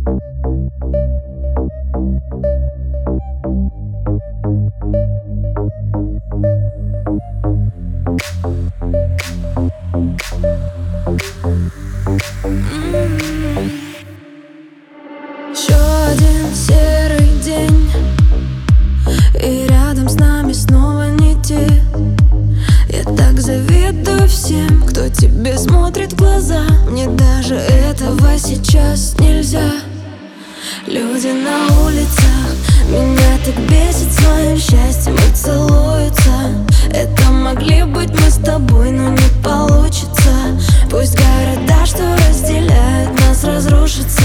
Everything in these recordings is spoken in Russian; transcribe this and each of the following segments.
Еще один серый день, и рядом с нами снова не те. Я так завидую всем, кто тебе смотрит в глаза. Мне даже этого сейчас нельзя. Люди на улицах меня так бесит своим счастьем и целуются. Это могли быть мы с тобой, но не получится. Пусть города, что разделяют нас, разрушатся.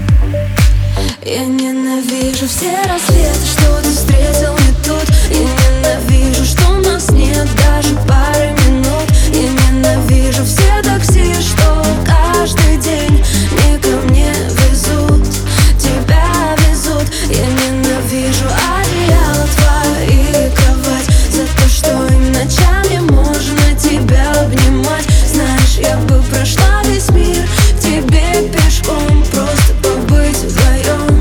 Я ненавижу все рассветы, что ты встретил не тут. Я ненавижу, что у нас нет даже пары минут. Я ненавижу все такси, что каждый день не ко мне везут, тебя везут. Я ненавижу одеяло твои, кровать, за то, что и ночами можно тебя обнимать. Знаешь, я бы прошла весь мир к тебе пешком, просто побыть вдвоем.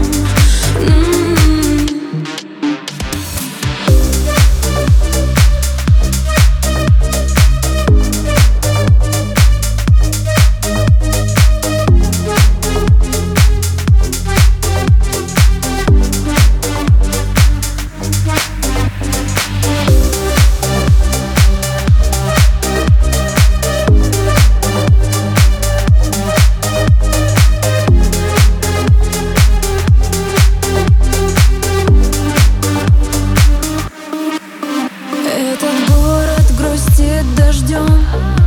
Этот город грустит дождем,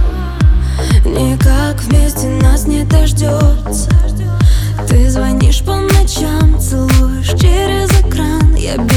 никак вместе нас не дождется. Ты звонишь по ночам, целуешь через экран. Я